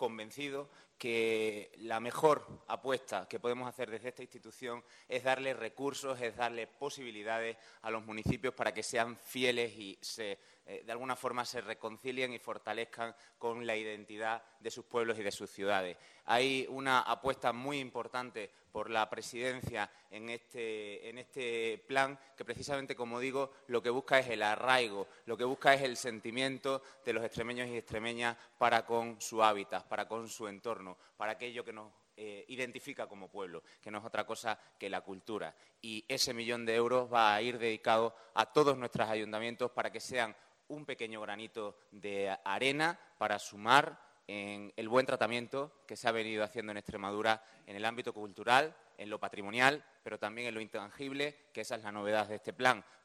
convencidos que la mejor apuesta que podemos hacer desde esta institución es darle recursos, es darle posibilidades a los municipios para que sean fieles y de alguna forma se reconcilien y fortalezcan con la identidad de sus pueblos y de sus ciudades. Hay una apuesta muy importante por la presidencia en este plan que precisamente, como digo, lo que busca es el arraigo, lo que busca es el sentimiento de los extremeños y extremeñas para con su hábitat, para con su entorno, para aquello que nos identifica como pueblo, que no es otra cosa que la cultura. Y ese 1 millón de euros va a ir dedicado a todos nuestros ayuntamientos para que sean un pequeño granito de arena para sumar en el buen tratamiento que se ha venido haciendo en Extremadura en el ámbito cultural, en lo patrimonial, pero también en lo intangible, que esa es la novedad de este plan,